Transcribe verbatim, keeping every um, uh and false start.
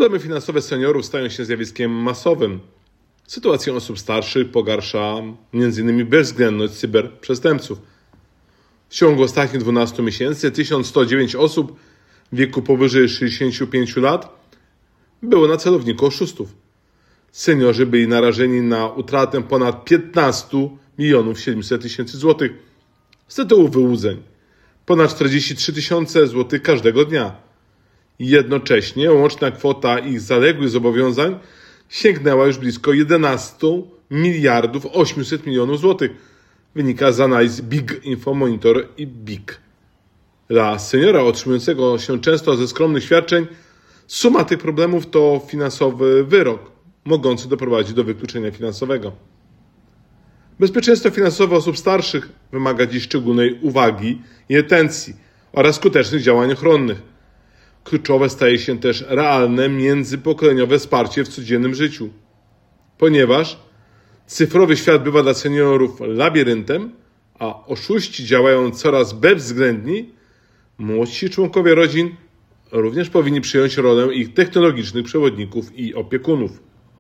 Problemy finansowe seniorów stają się zjawiskiem masowym. Sytuację osób starszych pogarsza między innymi bezwzględność cyberprzestępców. W ciągu ostatnich dwunastu miesięcy tysiąc sto dziewięć osób w wieku powyżej sześćdziesięciu pięciu lat było na celowniku oszustów. Seniorzy byli narażeni na utratę ponad piętnaście milionów siedemset tysięcy złotych z tytułu wyłudzeń. Ponad czterdzieści trzy tysiące złotych każdego dnia. Jednocześnie łączna kwota ich zaległych zobowiązań sięgnęła już blisko jedenaście miliardów osiemset milionów złotych. Wynika z analiz Big Info Monitor i B I K. Dla seniora otrzymującego się często ze skromnych świadczeń suma tych problemów to finansowy wyrok, mogący doprowadzić do wykluczenia finansowego. Bezpieczeństwo finansowe osób starszych wymaga dziś szczególnej uwagi i atencji oraz skutecznych działań ochronnych. Kluczowe staje się też realne międzypokoleniowe wsparcie w codziennym życiu. Ponieważ cyfrowy świat bywa dla seniorów labiryntem, a oszuści działają coraz bezwzględniej, młodsi członkowie rodzin również powinni przyjąć rolę ich technologicznych przewodników i opiekunów.